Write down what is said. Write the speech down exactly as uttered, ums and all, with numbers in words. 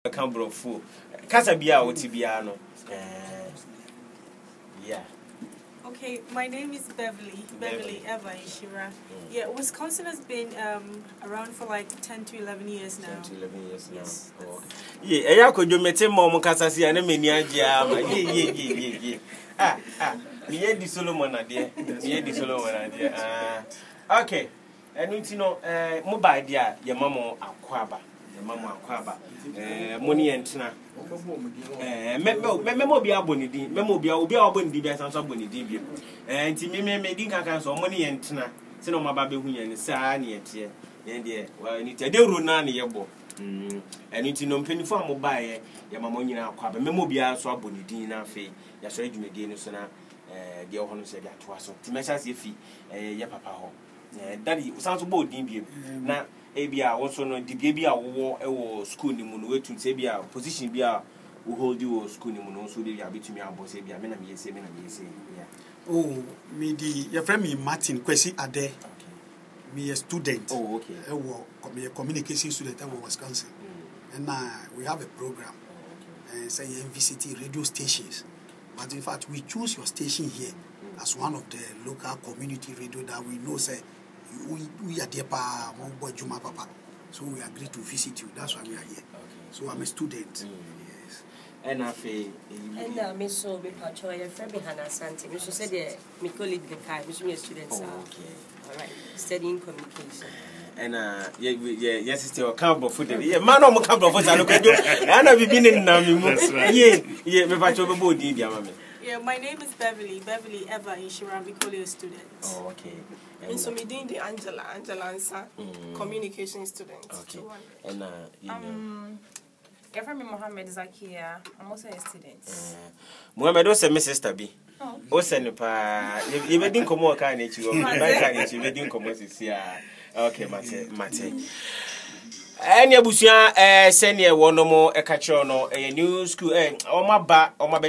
Cambro fu. Casabia or Tibiano. Yeah. Okay, my name is Beverly. Beverly Eva Ishira. Yeah, Wisconsin has been um, around for like ten to eleven years now. ten to eleven years yes, now. Oh. Yeah, I could do mete mom Casasi and a mania jam. Yeah, yeah, yeah, yeah. Ah, ah. Me had the Solomon idea. Me had the Solomon idea. Ah, okay. And you know, uh, mobile dear, your mamma Aquaba. Your mamma Aquaba. Uh, money and tina. Eh, memo memo bia bonidi memo bia obi a obonidi bia sanso bonidi bia eh nti me me medin kankan so money entena se no maba be hunya ni saa ne yete ye de wa ni te de ru na ne yebo mm eni nti no mpenifo a mo baaye ya mama nyina akwa ba memo bia so abonidi na afi ya so adwumedi ni so na eh de ho no se de atoa so ti mecha se fi eh ya papa ho eh daddy sanso bo odin bia na ebia wo so no di bia wo wo school ni mu no wetu se bia position bia we hold you school ni mu no so dey abetumi abo se bia me na me yese me na me yese yeah. Oh, me di your friend me Martin Kwesi Ade. Okay. Me a student. Oh, okay. I was a communication student at Wisconsin. Mm. And uh, we have a program. Oh, okay. And say M V C T radio stations. But in fact, we choose your station here mm. as one of the local community radio that we know say we we are there pa boy Juma Papa. So we agreed to visit you. That's why we are here. Okay. So I'm a student. Mm. Yes. And I feel and uh, me so me pacho your friend be Hannah Santi. Me so said the me colleague the car, me a student. Oh, okay. All right. Studying communication. And uh yeah yeah yes sister Campbell food. Yeah man no Campbell food I look at you. And I be been na me mu. Yeah yeah me pacho be body dia mama. Yeah, my name is Beverly. Beverly Eva Ishira. We call you a student. Oh, okay. And, and so me doing the Angela, Angela Ansa, mm. communication student. Okay. And uh, you um, know. Your friend Mohammed Zakia. I'm also a student. Uh, Mohammed also my sister B. Oh. Also ne pa. You be din komo ka na chi o. Ba ka na chi be din komo sisi a. Okay, mate, mate. Any abusia eh senior one no mo e ka kire no eh new school eh o ma ba o ma